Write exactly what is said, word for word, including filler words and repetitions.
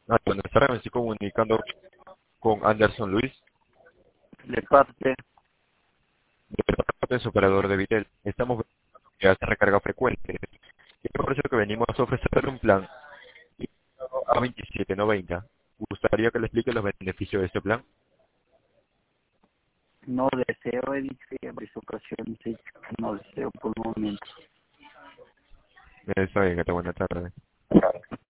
Ah, buenas tardes, me estoy comunicando con Anderson Luis, De parte, de parte de su operador de Vitel. Estamos que hace recarga frecuente. Y es por eso que venimos a ofrecerle un plan a veintisiete noventa. ¿Gustaría que le explique los beneficios de este plan? no deseo edificar en varias ocasiones, he dicho que no deseo por el momento. Está bien, que buena tarde.